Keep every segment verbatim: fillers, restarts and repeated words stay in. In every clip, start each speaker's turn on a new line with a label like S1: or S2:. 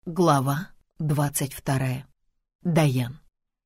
S1: Глава двадцать вторая. Даян.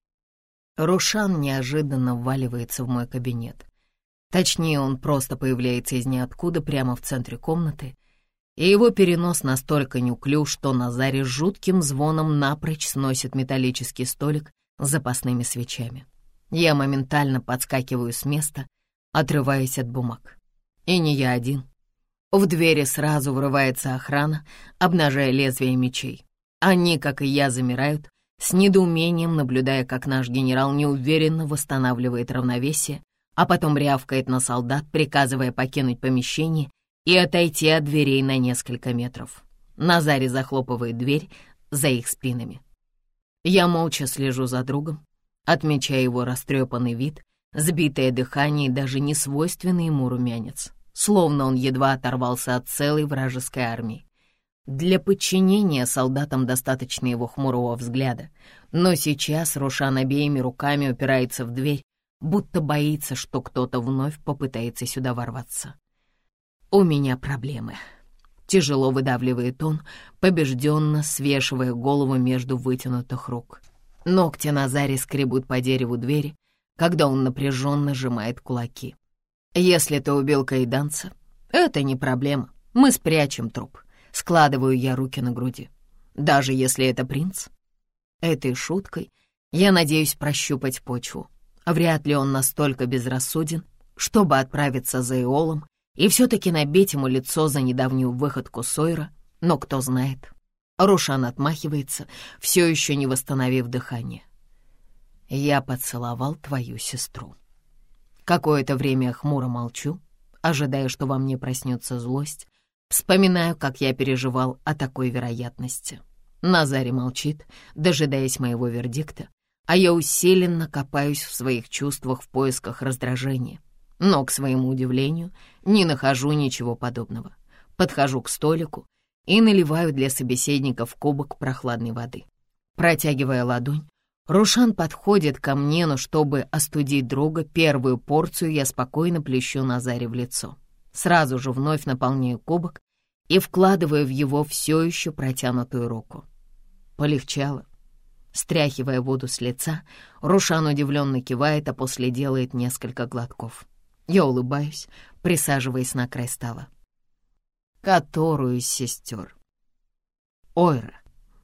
S1: Рушан неожиданно вваливается в мой кабинет. Точнее, он просто появляется из ниоткуда прямо в центре комнаты, и его перенос настолько неуклюж, что Назари с жутким звоном напрочь сносит металлический столик с запасными свечами. Я моментально подскакиваю с места, отрываясь от бумаг. И не я один. В двери сразу врывается охрана, обнажая лезвия мечей. Они, как и я, замирают, с недоумением наблюдая, как наш генерал неуверенно восстанавливает равновесие, а потом рявкает на солдат, приказывая покинуть помещение и отойти от дверей на несколько метров. Назари захлопывает дверь за их спинами. Я молча слежу за другом, отмечая его растрепанный вид, сбитое дыхание и даже несвойственный ему румянец, словно он едва оторвался от целой вражеской армии. Для подчинения солдатам достаточно его хмурого взгляда, но сейчас Рушан обеими руками упирается в дверь, будто боится, что кто-то вновь попытается сюда ворваться. «У меня проблемы», — тяжело выдавливает он, побежденно свешивая голову между вытянутых рук. Ногти Назари скребут по дереву двери, когда он напряженно сжимает кулаки. «Если ты убил каиданца, это не проблема, мы спрячем труп». Складываю я руки на груди. Даже если это принц? Этой шуткой я надеюсь прощупать почву. Вряд ли он настолько безрассуден, чтобы отправиться за Эолом и все-таки набить ему лицо за недавнюю выходку Сойера, но кто знает. Рушан отмахивается, все еще не восстановив дыхание. «Я поцеловал твою сестру». Какое-то время хмуро молчу, ожидая, что во мне проснется злость. Вспоминаю, как я переживал о такой вероятности. Назари молчит, дожидаясь моего вердикта, а я усиленно копаюсь в своих чувствах в поисках раздражения. Но, к своему удивлению, не нахожу ничего подобного. Подхожу к столику и наливаю для собеседников кубок прохладной воды. Протягивая ладонь, Рушан подходит ко мне, но чтобы остудить друга, первую порцию я спокойно плещу Назари в лицо. Сразу же вновь наполняю кубок и вкладываю в его все еще протянутую руку. Полегчало. Стряхивая воду с лица, Рушан удивленно кивает, а после делает несколько глотков. Я улыбаюсь, присаживаясь на край стола. Которую из сестер? Ойра.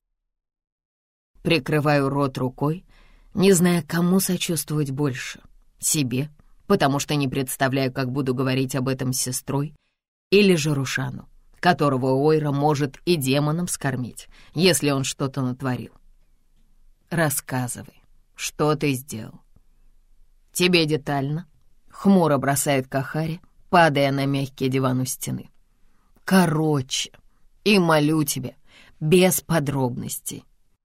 S1: Прикрываю рот рукой, не зная, кому сочувствовать больше. Себе, потому что не представляю, как буду говорить об этом с сестрой, или же Рушану, которого Ойра может и демоном скормить, если он что-то натворил. Рассказывай, что ты сделал. Тебе детально, хмуро бросает Кахари, падая на мягкий диван у стены. Короче, и молю тебя, без подробностей.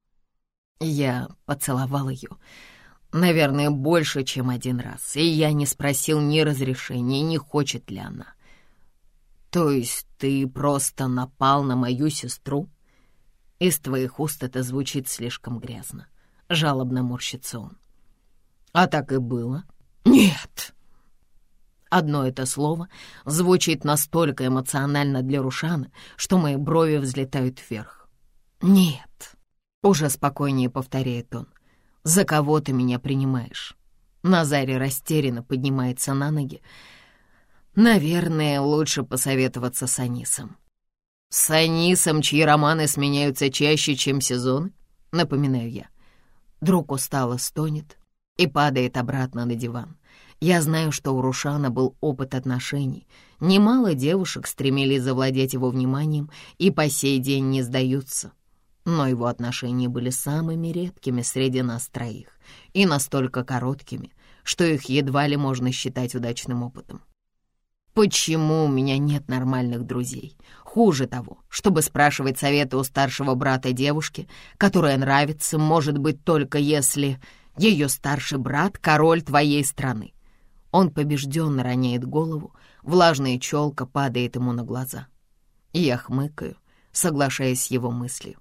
S1: Я поцеловал ее, наверное, больше, чем один раз, и я не спросил ни разрешения, не хочет ли она. То есть ты просто напал на мою сестру? Из твоих уст это звучит слишком грязно. Жалобно морщится он. А так и было? Нет! Одно это слово звучит настолько эмоционально для Рушана, что мои брови взлетают вверх. Нет! Уже спокойнее повторяет он. «За кого ты меня принимаешь?» Назари растерянно поднимается на ноги. «Наверное, лучше посоветоваться с Анисом». «С Анисом, чьи романы сменяются чаще, чем сезоны?» Напоминаю я. Друг устало стонет и падает обратно на диван. Я знаю, что у Рушана был опыт отношений. Немало девушек стремились завладеть его вниманием и по сей день не сдаются. Но его отношения были самыми редкими среди нас троих и настолько короткими, что их едва ли можно считать удачным опытом. Почему у меня нет нормальных друзей? Хуже того, чтобы спрашивать советы у старшего брата девушки, которая нравится, может быть, только если ее старший брат — король твоей страны. Он побежденно роняет голову, влажная челка падает ему на глаза. И я хмыкаю, соглашаясь с его мыслью.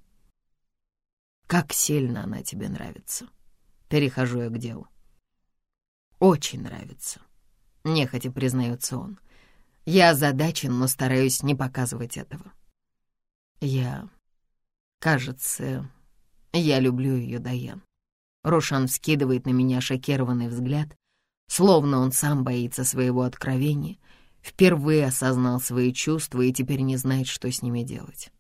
S1: Как сильно она тебе нравится. Перехожу я к делу. Очень нравится. Нехотя признается он. Я озадачен, но стараюсь не показывать этого. Я Кажется, я люблю ее, Дайан. Рошан вскидывает на меня шокированный взгляд, словно он сам боится своего откровения, впервые осознал свои чувства и теперь не знает, что с ними делать.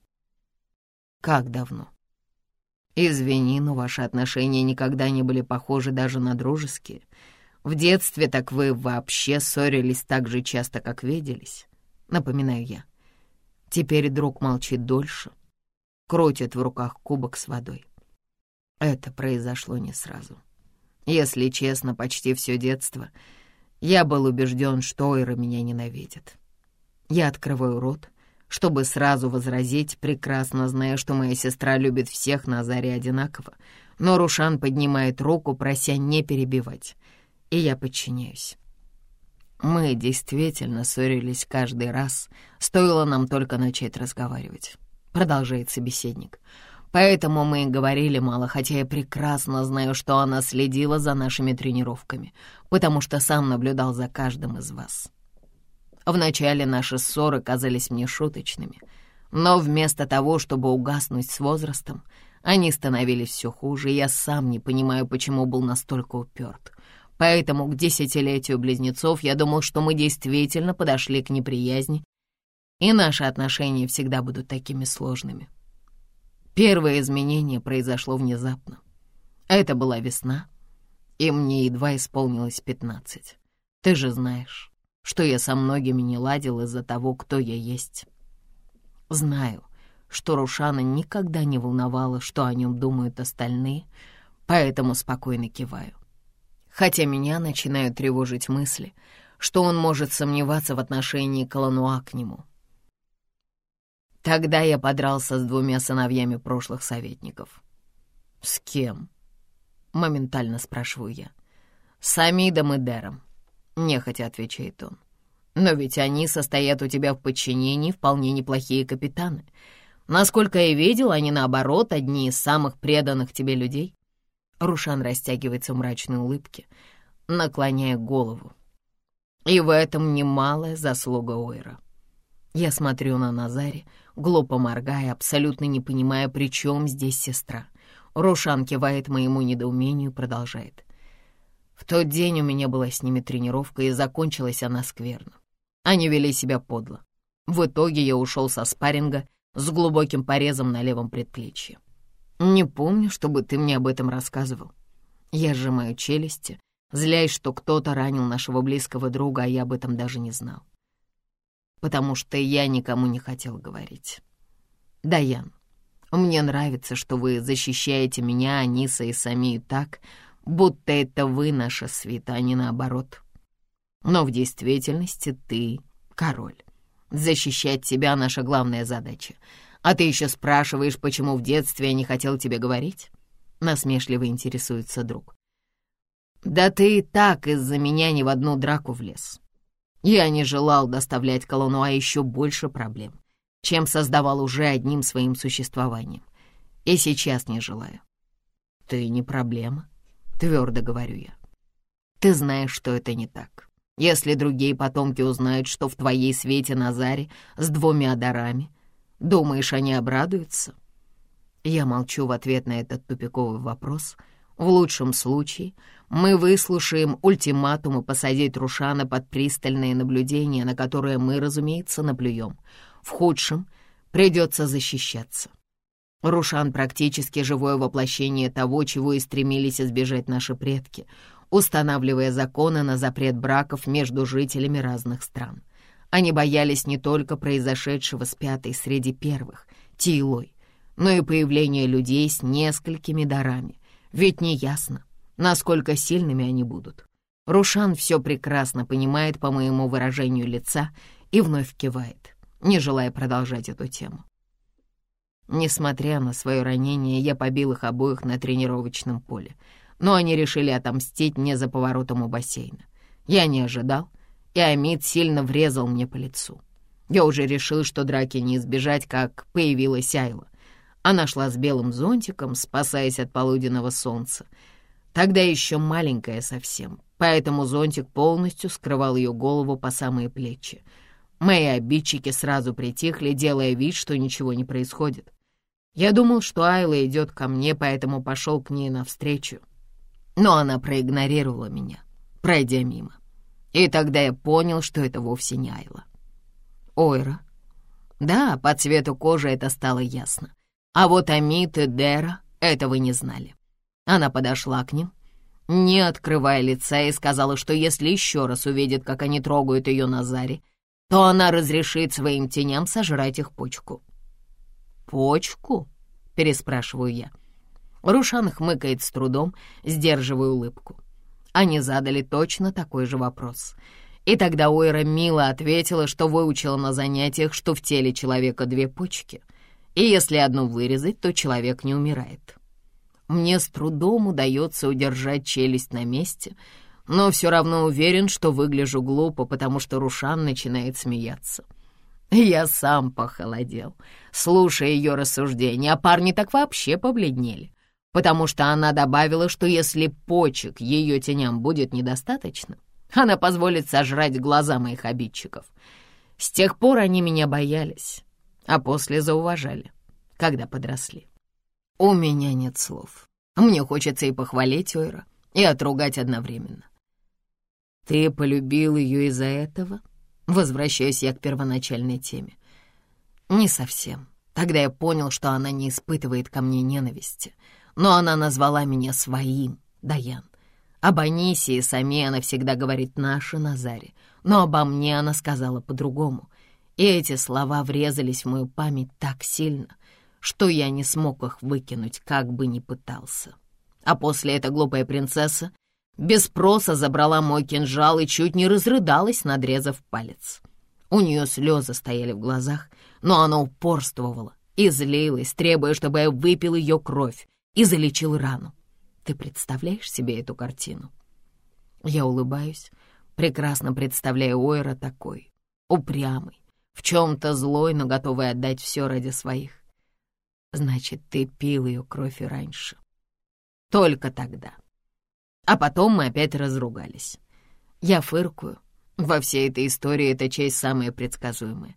S1: Как давно? Извини, но ваши отношения никогда не были похожи даже на дружеские. В детстве так вы вообще ссорились так же часто, как виделись. Напоминаю я. Теперь друг молчит дольше, крутит в руках кубок с водой. Это произошло не сразу. Если честно, почти все детство я был убежден, что Ойра меня ненавидит. Я открываю рот, чтобы сразу возразить, прекрасно зная, что моя сестра любит всех на Заре одинаково, но Рушан поднимает руку, прося не перебивать, и я подчиняюсь. Мы действительно ссорились каждый раз, стоило нам только начать разговаривать, продолжает собеседник. Поэтому мы и говорили мало, хотя я прекрасно знаю, что она следила за нашими тренировками, потому что сам наблюдал за каждым из вас. Вначале наши ссоры казались мне шуточными, но вместо того, чтобы угаснуть с возрастом, они становились все хуже, и я сам не понимаю, почему был настолько уперт. Поэтому к десятилетию близнецов я думал, что мы действительно подошли к неприязни, и наши отношения всегда будут такими сложными. Первое изменение произошло внезапно. Это была весна, и мне едва исполнилось пятнадцать. Ты же знаешь, что я со многими не ладил из-за того, кто я есть. Знаю, что Рушана никогда не волновало, что о нем думают остальные, поэтому спокойно киваю. Хотя меня начинают тревожить мысли, что он может сомневаться в отношении Калануа к нему. Тогда я подрался с двумя сыновьями прошлых советников. «С кем?» — моментально спрашиваю я. «С Амидом и Дером», — нехотя отвечает он. «Но ведь они состоят у тебя в подчинении, вполне неплохие капитаны. Насколько я видел, они, наоборот, одни из самых преданных тебе людей». Рушан растягивается в мрачной улыбке, наклоняя голову. «И в этом немалая заслуга Ойра». Я смотрю на Назаре, глупо моргая, абсолютно не понимая, при чем здесь сестра. Рушан кивает моему недоумению и продолжает. В тот день у меня была с ними тренировка, и закончилась она скверно. Они вели себя подло. В итоге я ушел со спарринга с глубоким порезом на левом предплечье. Не помню, чтобы ты мне об этом рассказывал. Я сжимаю челюсти, злясь, что кто-то ранил нашего близкого друга, а я об этом даже не знал. Потому что я никому не хотел говорить. Дайан, мне нравится, что вы защищаете меня, Аниса и Самию так, будто это вы наша свита, а не наоборот. Но в действительности ты король. Защищать тебя — наша главная задача. А ты еще спрашиваешь, почему в детстве я не хотел тебе говорить? Насмешливо интересуется друг. Да ты и так из-за меня ни в одну драку влез. Я не желал доставлять Калануа еще больше проблем, чем создавал уже одним своим существованием. И сейчас не желаю. Ты не проблема, твердо говорю я. Ты знаешь, что это не так. Если другие потомки узнают, что в твоей свете Назаре с двумя дарами, думаешь, они обрадуются? Я молчу в ответ на этот тупиковый вопрос. В лучшем случае мы выслушаем ультиматум и посадить Рушана под пристальное наблюдение, на которое мы, разумеется, наплюем. В худшем придется защищаться. Рушан практически живое воплощение того, чего и стремились избежать наши предки, устанавливая законы на запрет браков между жителями разных стран. Они боялись не только произошедшего с пятой среди первых, Тиилой, но и появления людей с несколькими дарами. Ведь неясно, насколько сильными они будут. Рушан все прекрасно понимает по моему выражению лица и вновь кивает, не желая продолжать эту тему. Несмотря на свое ранение, я побил их обоих на тренировочном поле, но они решили отомстить мне за поворотом у бассейна. Я не ожидал, и Амид сильно врезал мне по лицу. Я уже решил, что драки не избежать, как появилась Айла. Она шла с белым зонтиком, спасаясь от полуденного солнца. Тогда еще маленькая совсем, поэтому зонтик полностью скрывал ее голову по самые плечи. Мои обидчики сразу притихли, делая вид, что ничего не происходит. Я думал, что Айла идет ко мне, поэтому пошел к ней навстречу. Но она проигнорировала меня, пройдя мимо. И тогда я понял, что это вовсе не Айла. Ойра. Да, по цвету кожи это стало ясно. А вот Амит и Дера этого не знали. Она подошла к ним, не открывая лица, и сказала, что если еще раз увидит, как они трогают ее на заре, то она разрешит своим теням сожрать их почку. «Почку?» — переспрашиваю я. Рушан хмыкает с трудом, сдерживая улыбку. Они задали точно такой же вопрос. И тогда Ойра мило ответила, что выучила на занятиях, что в теле человека две почки, и если одну вырезать, то человек не умирает. Мне с трудом удается удержать челюсть на месте, но все равно уверен, что выгляжу глупо, потому что Рушан начинает смеяться. Я сам похолодел, слушая ее рассуждения, а парни так вообще побледнели, потому что она добавила, что если почек ее теням будет недостаточно, она позволит сожрать глаза моих обидчиков. С тех пор они меня боялись, а после зауважали, когда подросли. У меня нет слов. Мне хочется и похвалить Ойра, и отругать одновременно. Ты полюбил ее из-за этого? Возвращаюсь я к первоначальной теме. Не совсем. Тогда я понял, что она не испытывает ко мне ненависти, но она назвала меня своим, Даян. Об Анисе и Саме она всегда говорит «наши» на заре, но обо мне она сказала по-другому, и эти слова врезались в мою память так сильно, что я не смог их выкинуть, как бы ни пытался. А после эта глупая принцесса без спроса забрала мой кинжал и чуть не разрыдалась, надрезав палец. У нее слезы стояли в глазах, но она упорствовала и злилась, требуя, чтобы я выпил ее кровь и залечил рану. Ты представляешь себе эту картину? Я улыбаюсь, прекрасно представляя Ойра такой, упрямый, в чем-то злой, но готовый отдать все ради своих. Значит, ты пил ее кровь и раньше. Только тогда. А потом мы опять разругались. Я фыркаю. Во всей этой истории эта часть самая предсказуемая.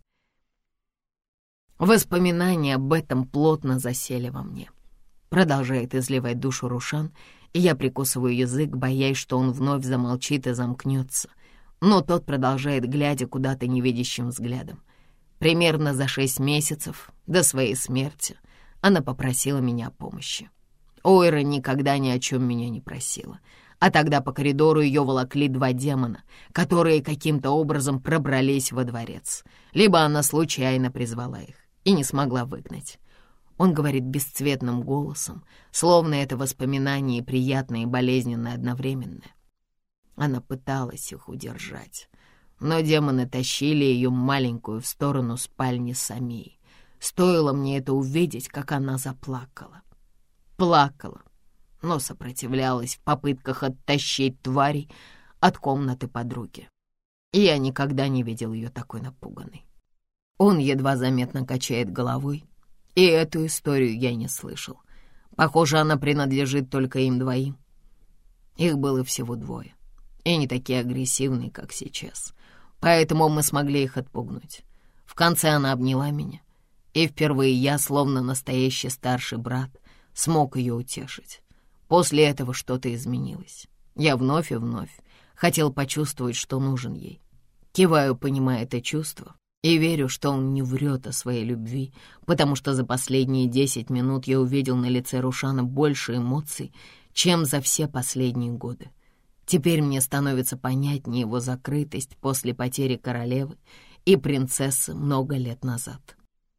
S1: Воспоминания об этом плотно засели во мне. Продолжает изливать душу Рушан, и я прикусываю язык, боясь, что он вновь замолчит и замкнется. Но тот продолжает, глядя куда-то невидящим взглядом. Примерно за шесть месяцев до своей смерти она попросила меня о помощи. Ойра никогда ни о чем меня не просила, а тогда по коридору ее волокли два демона, которые каким-то образом пробрались во дворец. Либо она случайно призвала их и не смогла выгнать. Он говорит бесцветным голосом, словно это воспоминание приятное и болезненное одновременно. Она пыталась их удержать, но демоны тащили ее маленькую в сторону спальни Самии. Стоило мне это увидеть, как она заплакала. Плакала, но сопротивлялась в попытках оттащить тварей от комнаты подруги. Я никогда не видел ее такой напуганной. Он едва заметно качает головой, и эту историю я не слышал. Похоже, она принадлежит только им двоим. Их было всего двое, и не такие агрессивные, как сейчас. Поэтому мы смогли их отпугнуть. В конце она обняла меня, и впервые я, словно настоящий старший брат, смог ее утешить. После этого что-то изменилось. Я вновь и вновь хотел почувствовать, что нужен ей. Киваю, понимая это чувство, и верю, что он не врет о своей любви, потому что за последние десять минут я увидел на лице Рушана больше эмоций, чем за все последние годы. Теперь мне становится понятнее его закрытость после потери королевы и принцессы много лет назад.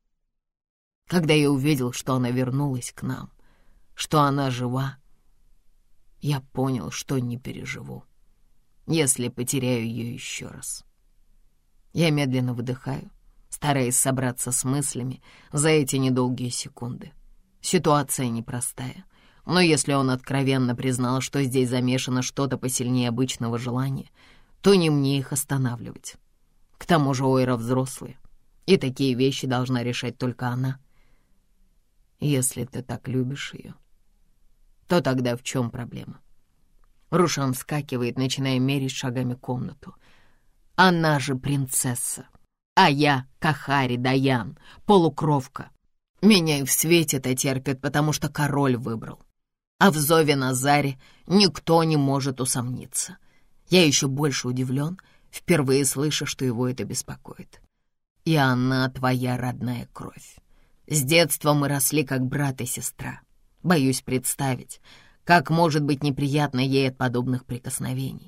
S1: Когда я увидел, что она вернулась к нам, что она жива, я понял, что не переживу, если потеряю ее еще раз. Я медленно выдыхаю, стараясь собраться с мыслями за эти недолгие секунды. Ситуация непростая, но если он откровенно признал, что здесь замешано что-то посильнее обычного желания, то не мне их останавливать. К тому же Ойра взрослая, и такие вещи должна решать только она. Если ты так любишь ее, то тогда в чем проблема? Рушан вскакивает, начиная мерить шагами комнату. Она же принцесса, а я Кахари Даян, полукровка. Меня и в свете-то терпят, потому что король выбрал. А в зове Назаре никто не может усомниться. Я еще больше удивлен, впервые слыша, что его это беспокоит. И она твоя родная кровь. С детства мы росли как брат и сестра. Боюсь представить, как может быть неприятно ей от подобных прикосновений.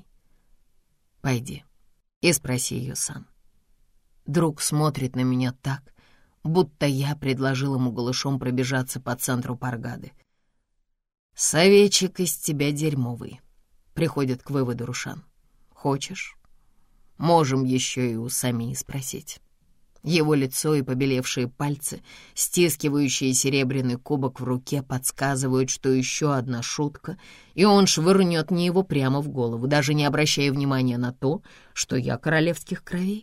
S1: Пойди и спроси ее сам. Друг смотрит на меня так, будто я предложил ему голышом пробежаться по центру Паргады. «Советчик из тебя дерьмовый», — приходит к выводу Рушан. «Хочешь? Можем еще и у Самии спросить». Его лицо и побелевшие пальцы, стискивающие серебряный кубок в руке, подсказывают, что еще одна шутка, и он швырнет мне его прямо в голову, даже не обращая внимания на то, что я королевских кровей.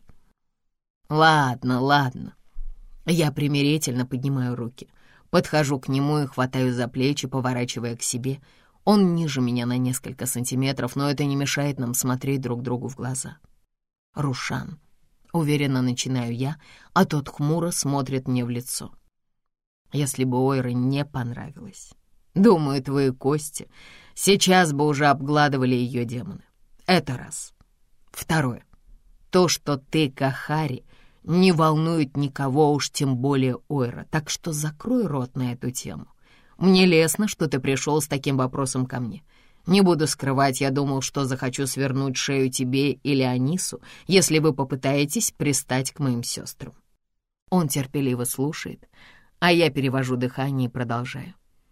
S1: «Ладно, ладно». Я примирительно поднимаю руки, подхожу к нему и хватаю за плечи, поворачивая к себе. Он ниже меня на несколько сантиметров, но это не мешает нам смотреть друг другу в глаза. «Рушан», — уверенно начинаю я, а тот хмуро смотрит мне в лицо. «Если бы Ойре не понравилось, думаю, твои кости сейчас бы уже обгладывали ее демоны. Это раз. Второе. То, что ты, Кахари, не волнует никого, уж тем более Ойра, так что закрой рот на эту тему. Мне лестно, что ты пришел с таким вопросом ко мне. Не буду скрывать, я думал, что захочу свернуть шею тебе или Анису, если вы попытаетесь пристать к моим сестрам». Он терпеливо слушает, а я перевожу дыхание и продолжаю.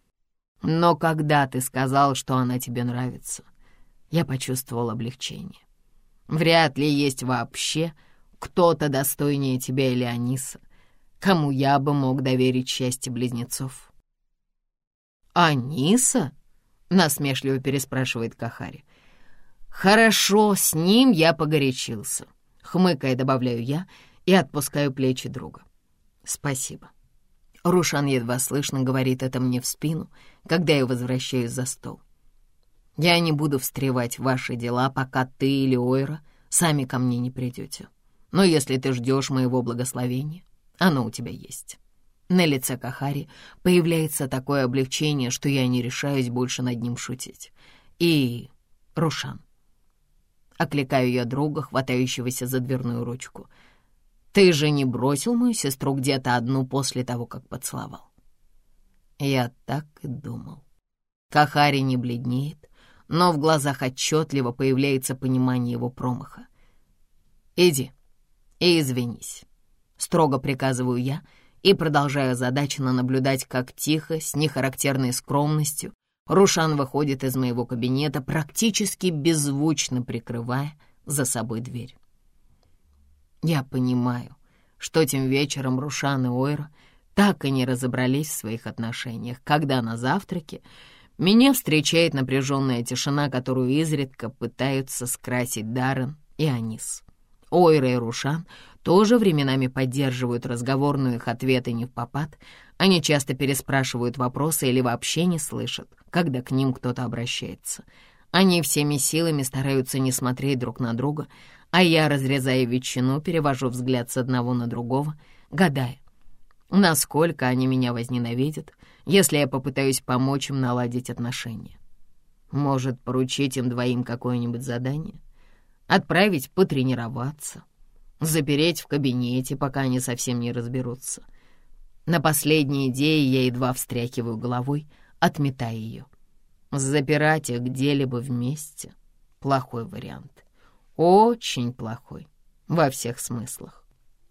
S1: «Но когда ты сказал, что она тебе нравится, я почувствовал облегчение. Вряд ли есть вообще кто-то достойнее тебя или Аниса, кому я бы мог доверить счастье близнецов». «Аниса?» — насмешливо переспрашивает Кахари. «Хорошо, с ним я погорячился», — хмыкая добавляю я и отпускаю плечи друга. «Спасибо». Рушан едва слышно говорит это мне в спину, когда я возвращаюсь за стол. «Я не буду встревать в ваши дела, пока ты или Ойра сами ко мне не придете. Но если ты ждешь моего благословения, оно у тебя есть». На лице Кахари появляется такое облегчение, что я не решаюсь больше над ним шутить. «И, Рушан», — окликаю я друга, хватающегося за дверную ручку, «ты же не бросил мою сестру где-то одну после того, как поцеловал?» Я так и думал. Кахари не бледнеет, но в глазах отчетливо появляется понимание его промаха. «Иди и извинись», — строго приказываю я, и продолжаю озадаченно наблюдать, как тихо, с нехарактерной скромностью, Рушан выходит из моего кабинета, практически беззвучно прикрывая за собой дверь. Я понимаю, что этим вечером Рушан и Ойра так и не разобрались в своих отношениях, когда на завтраке меня встречает напряженная тишина, которую изредка пытаются скрасить Даррен и Анис. Ойра и Рушан тоже временами поддерживают разговор, но их ответы не впопад. Они часто переспрашивают вопросы или вообще не слышат, когда к ним кто-то обращается. Они всеми силами стараются не смотреть друг на друга, а я, разрезая ветчину, перевожу взгляд с одного на другого, гадая, насколько они меня возненавидят, если я попытаюсь помочь им наладить отношения. Может, поручить им двоим какое-нибудь задание? Отправить потренироваться? Запереть в кабинете, пока они совсем не разберутся? На последней идее я едва встряхиваю головой, отметая ее. Запирать их где-либо вместе — плохой вариант. Очень плохой во всех смыслах.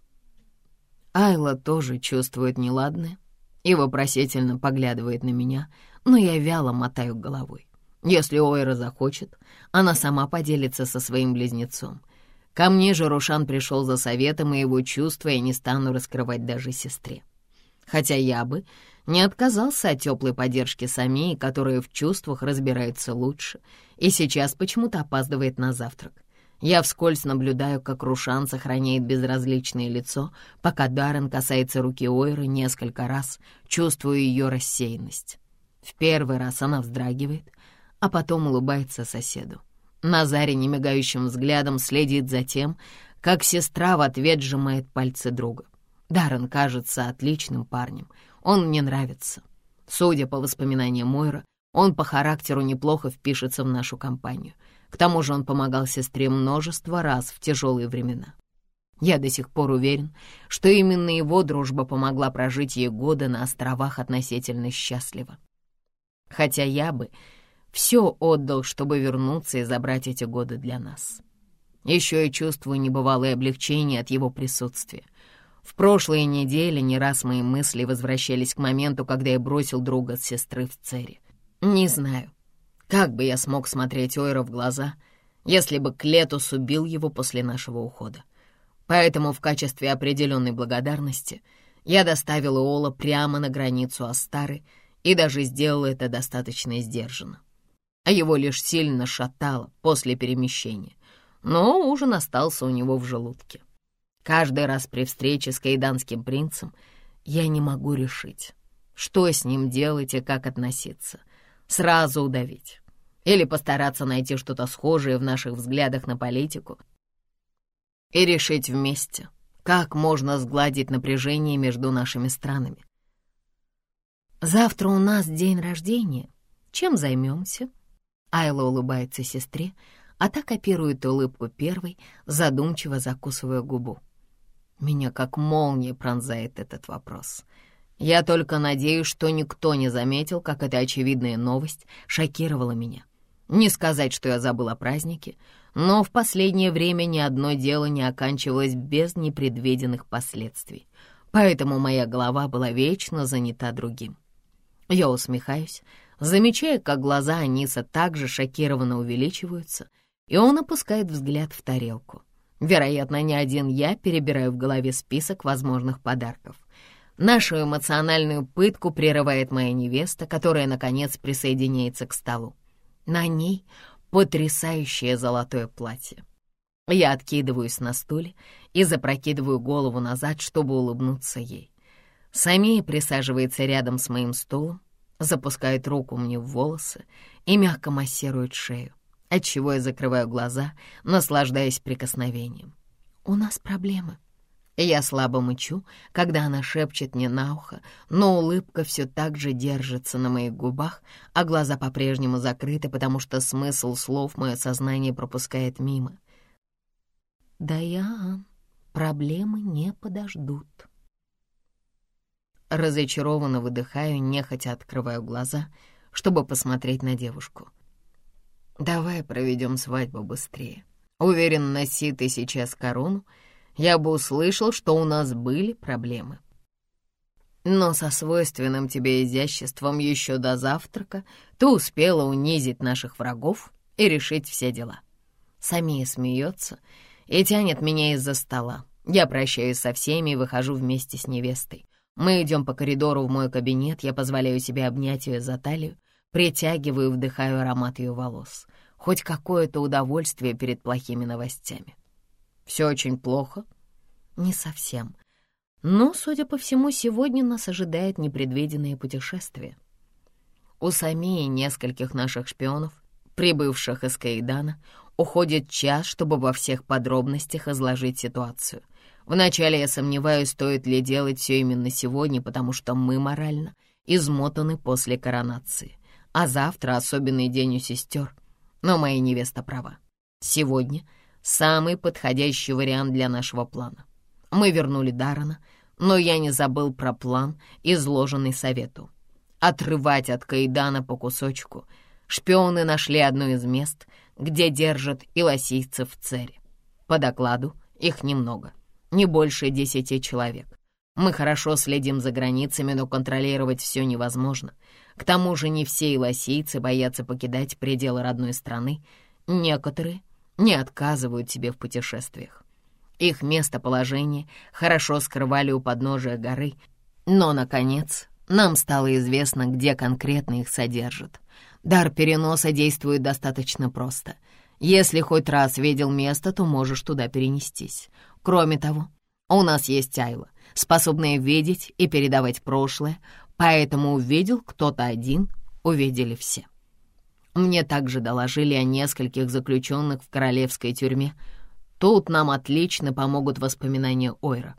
S1: Айла тоже чувствует неладное и вопросительно поглядывает на меня, но я вяло мотаю головой. Если Ойра захочет, она сама поделится со своим близнецом. Ко мне же Рушан пришел за советом, и его чувства я не стану раскрывать даже сестре. Хотя я бы не отказался от теплой поддержки Самии, которая в чувствах разбирается лучше, и сейчас почему-то опаздывает на завтрак. Я вскользь наблюдаю, как Рушан сохраняет безразличное лицо, пока Даррен касается руки Ойры несколько раз, чувствуя ее рассеянность. В первый раз она вздрагивает, а потом улыбается соседу. Назаре немигающим взглядом следит за тем, как сестра в ответ сжимает пальцы друга. Даррен кажется отличным парнем. Он мне нравится. Судя по воспоминаниям Мойра, он по характеру неплохо впишется в нашу компанию. К тому же он помогал сестре множество раз в тяжелые времена. Я до сих пор уверен, что именно его дружба помогла прожить ей годы на островах относительно счастливо. Хотя я бы все отдал, чтобы вернуться и забрать эти годы для нас. Еще я чувствую небывалое облегчение от его присутствия. В прошлые недели не раз мои мысли возвращались к моменту, когда я бросил друга с сестры в Цере. Не знаю, как бы я смог смотреть Ойра в глаза, если бы Клетус убил его после нашего ухода. Поэтому в качестве определенной благодарности я доставил Иола прямо на границу Астары и даже сделал это достаточно сдержанно. А его лишь сильно шатало после перемещения, но ужин остался у него в желудке. Каждый раз при встрече с каиданским принцем я не могу решить, что с ним делать и как относиться. Сразу удавить или постараться найти что-то схожее в наших взглядах на политику и решить вместе, как можно сгладить напряжение между нашими странами. «Завтра у нас день рождения. Чем займемся?» Айла улыбается сестре, а та копирует улыбку первой, задумчиво закусывая губу. Меня как молния пронзает этот вопрос. Я только надеюсь, что никто не заметил, как эта очевидная новость шокировала меня. Не сказать, что я забыл о празднике, но в последнее время ни одно дело не оканчивалось без непредвиденных последствий, поэтому моя голова была вечно занята другим. Я усмехаюсь, замечая, как глаза Аниса также шокированно увеличиваются, и он опускает взгляд в тарелку. Вероятно, не один я перебираю в голове список возможных подарков. Нашу эмоциональную пытку прерывает моя невеста, которая, наконец, присоединяется к столу. На ней потрясающее золотое платье. Я откидываюсь на стуле и запрокидываю голову назад, чтобы улыбнуться ей. Самия присаживается рядом с моим стулом, запускает руку мне в волосы и мягко массирует шею, отчего я закрываю глаза, наслаждаясь прикосновением. «У нас проблемы». Я слабо мычу, когда она шепчет мне на ухо, но улыбка все так же держится на моих губах, а глаза по-прежнему закрыты, потому что смысл слов мое сознание пропускает мимо. «Дайан, проблемы не подождут». Разочарованно выдыхаю, нехотя открываю глаза, чтобы посмотреть на девушку. «Давай проведем свадьбу быстрее. Уверен, носи ты сейчас корону, я бы услышал, что у нас были проблемы. Но со свойственным тебе изяществом еще до завтрака ты успела унизить наших врагов и решить все дела». Самия смеется и тянет меня из-за стола. Я прощаюсь со всеми и выхожу вместе с невестой. Мы идем по коридору в мой кабинет, я позволяю себе обнять ее за талию, притягиваю и вдыхаю аромат ее волос. Хоть какое-то удовольствие перед плохими новостями. «Все очень плохо?» «Не совсем. Но, судя по всему, сегодня нас ожидает непредвиденное путешествие. У Самии и нескольких наших шпионов, прибывших из Каидана, уходит час, чтобы во всех подробностях изложить ситуацию. Вначале я сомневаюсь, стоит ли делать все именно сегодня, потому что мы морально измотаны после коронации. А завтра особенный день у сестер. Но моя невеста права. Сегодня самый подходящий вариант для нашего плана. Мы вернули Даррена, но я не забыл про план, изложенный совету. Отрывать от Каидана по кусочку. Шпионы нашли одно из мест, где держат илосийцев в Цере. По докладу их немного, не больше десяти человек. Мы хорошо следим за границами, но контролировать все невозможно. К тому же не все илосийцы боятся покидать пределы родной страны. Некоторые не отказывают себе в путешествиях. Их местоположение хорошо скрывали у подножия горы, но, наконец, нам стало известно, где конкретно их содержат. Дар переноса действует достаточно просто. Если хоть раз видел место, то можешь туда перенестись. Кроме того, у нас есть Айла, способная видеть и передавать прошлое, поэтому увидел кто-то один, увидели все. Мне также доложили о нескольких заключенных в королевской тюрьме. Тут нам отлично помогут воспоминания Ойра.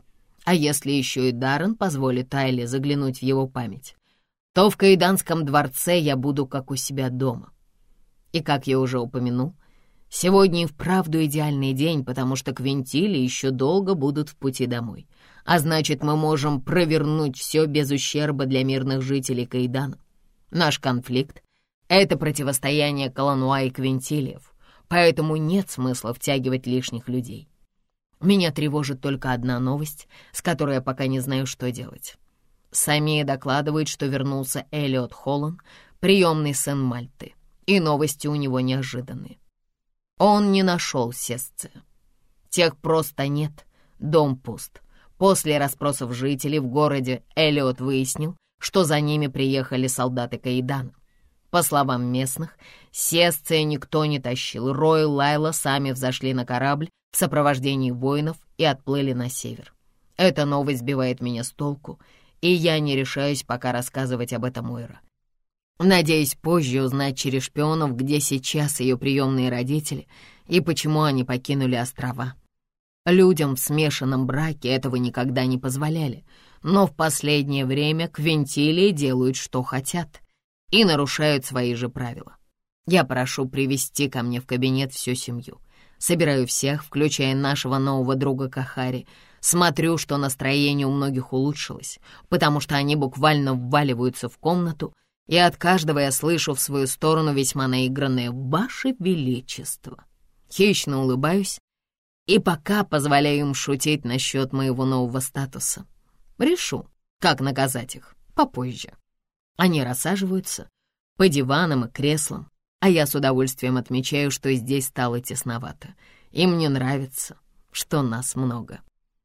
S1: А если еще и Даррен позволит Айле заглянуть в его память, то в Каиданском дворце я буду как у себя дома. И, как я уже упомянул, сегодня и вправду идеальный день, потому что Квинтили еще долго будут в пути домой. А значит, мы можем провернуть все без ущерба для мирных жителей Каидана. Наш конфликт — это противостояние Колануа и Квинтилиев, поэтому нет смысла втягивать лишних людей. Меня тревожит только одна новость, с которой я пока не знаю, что делать. Самия докладывает, что вернулся Элиот Холлан, приемный сын Мальты, и новости у него неожиданные. Он не нашел Сесция. Тех просто нет, дом пуст. После расспросов жителей в городе Элиот выяснил, что за ними приехали солдаты Каидана. По словам местных, Сесция никто не тащил. Рой и Лайла сами взошли на корабль в сопровождении воинов и отплыли на север. Эта новость сбивает меня с толку, и я не решаюсь пока рассказывать об этом Ойра. Надеюсь позже узнать через шпионов, где сейчас ее приемные родители и почему они покинули острова. Людям в смешанном браке этого никогда не позволяли, но в последнее время Квинтилии делают, что хотят, и нарушают свои же правила. Я прошу привести ко мне в кабинет всю семью. Собираю всех, включая нашего нового друга Кахари. Смотрю, что настроение у многих улучшилось, потому что они буквально вваливаются в комнату, и от каждого я слышу в свою сторону весьма наигранное «Ваше Величество». Хищно улыбаюсь и пока позволяю им шутить насчет моего нового статуса. Решу, как наказать их, попозже. Они рассаживаются по диванам и креслам, а я с удовольствием отмечаю, что здесь стало тесновато. Им не нравится, что нас много.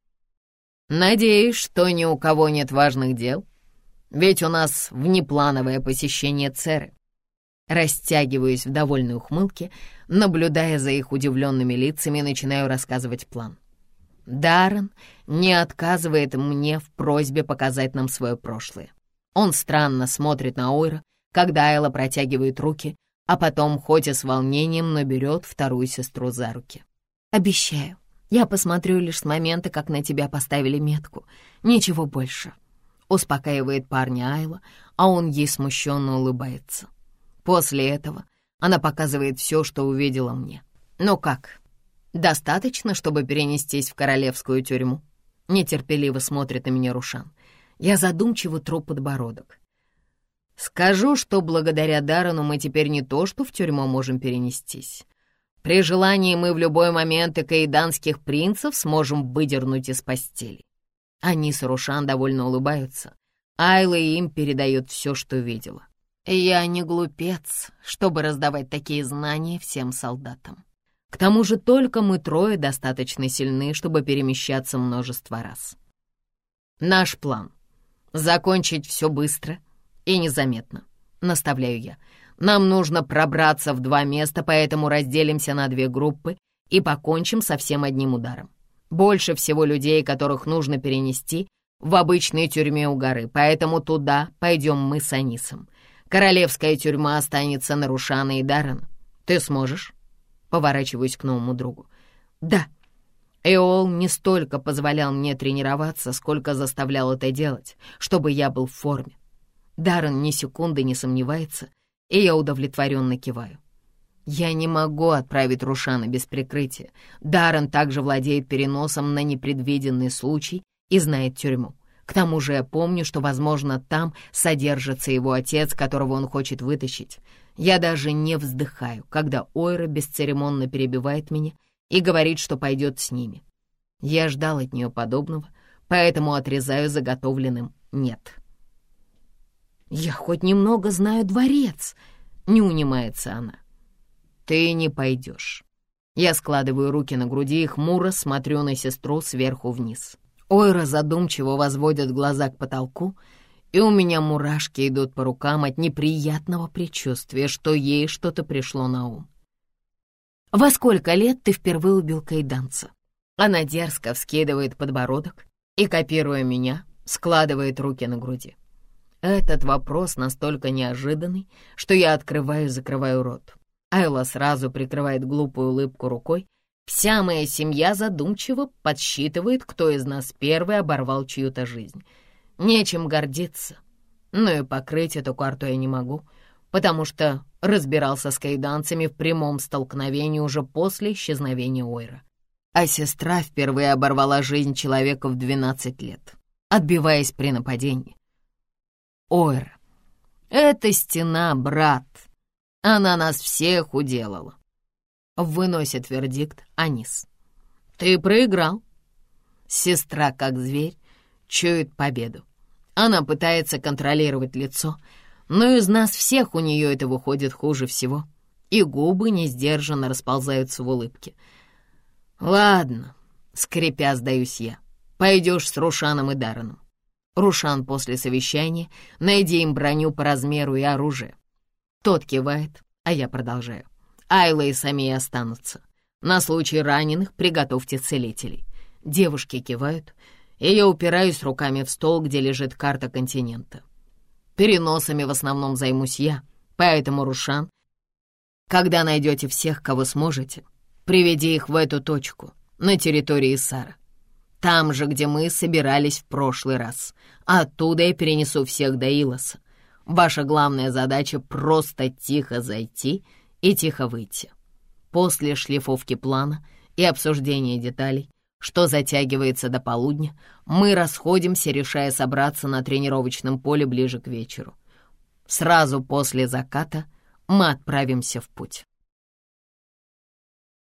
S1: Надеюсь, что ни у кого нет важных дел, ведь у нас внеплановое посещение Церы. Растягиваюсь в довольной ухмылке, наблюдая за их удивленными лицами, и начинаю рассказывать план. Даррен не отказывает мне в просьбе показать нам свое прошлое. Он странно смотрит на Ойра, когда Айла протягивает руки, а потом, хоть и с волнением, но берет вторую сестру за руки. «Обещаю, я посмотрю лишь с момента, как на тебя поставили метку. Ничего больше», — успокаивает парня Айла, а он ей смущенно улыбается. После этого она показывает все, что увидела мне. «Ну как, достаточно, чтобы перенестись в королевскую тюрьму?» Нетерпеливо смотрит на меня Рушан. Я задумчиво тру подбородок. «Скажу, что благодаря Даррену мы теперь не то что в тюрьму можем перенестись. При желании мы в любой момент и каиданских принцев сможем выдернуть из постели». Они с Рушан довольно улыбаются. Айла им передает все, что видела. Я не глупец, чтобы раздавать такие знания всем солдатам. К тому же только мы трое достаточно сильны, чтобы перемещаться множество раз. Наш план — закончить все быстро и незаметно, наставляю я. Нам нужно пробраться в два места, поэтому разделимся на две группы и покончим со всем одним ударом. Больше всего людей, которых нужно перенести, в обычной тюрьме у горы, поэтому туда пойдем мы с Анисом. Королевская тюрьма останется на Рушана и Даррена. Ты сможешь?» Поворачиваюсь к новому другу. «Да». Эол не столько позволял мне тренироваться, сколько заставлял это делать, чтобы я был в форме. Даррен ни секунды не сомневается, и я удовлетворенно киваю. Я не могу отправить Рушана без прикрытия. Даррен также владеет переносом на непредвиденный случай и знает тюрьму. К тому же я помню, что, возможно, там содержится его отец, которого он хочет вытащить. Я даже не вздыхаю, когда Ойра бесцеремонно перебивает меня и говорит, что пойдет с ними. Я ждал от нее подобного, поэтому отрезаю заготовленным «нет». «Я хоть немного знаю дворец», — не унимается она. «Ты не пойдешь». Я складываю руки на груди и хмуро смотрю на сестру сверху вниз. Ойра задумчиво возводит глаза к потолку, и у меня мурашки идут по рукам от неприятного предчувствия, что ей что-то пришло на ум. «Во сколько лет ты впервые убил каиданца?» Она дерзко вскидывает подбородок и, копируя меня, складывает руки на груди. Этот вопрос настолько неожиданный, что я открываю и закрываю рот. Айла сразу прикрывает глупую улыбку рукой, Вся моя семья задумчиво подсчитывает, кто из нас первый оборвал чью-то жизнь. Нечем гордиться, но и покрыть эту карту я не могу, потому что разбирался с кайданцами в прямом столкновении уже после исчезновения Ойра. А сестра впервые оборвала жизнь человека в двенадцать лет, отбиваясь при нападении. Ойра — это стена, брат. Она нас всех уделала. Выносит вердикт Анис. Ты проиграл. Сестра, как зверь, чует победу. Она пытается контролировать лицо, но из нас всех у нее это выходит хуже всего, и губы несдержанно расползаются в улыбке. «Ладно», — скрипя, сдаюсь я, — «пойдешь с Рушаном и Дарреном. Рушан после совещания, найди им броню по размеру и оружие». Тот кивает, а я продолжаю. Айла и Самия останутся. На случай раненых приготовьте целителей. Девушки кивают, и я упираюсь руками в стол, где лежит карта континента. Переносами в основном займусь я, поэтому, Рушан, когда найдете всех, кого сможете, приведи их в эту точку, на территории Сара. Там же, где мы собирались в прошлый раз. Оттуда я перенесу всех до Илоса. Ваша главная задача — просто тихо зайти и тихо выйти. После шлифовки плана и обсуждения деталей, что затягивается до полудня, мы расходимся, решая собраться на тренировочном поле ближе к вечеру. Сразу после заката мы отправимся в путь.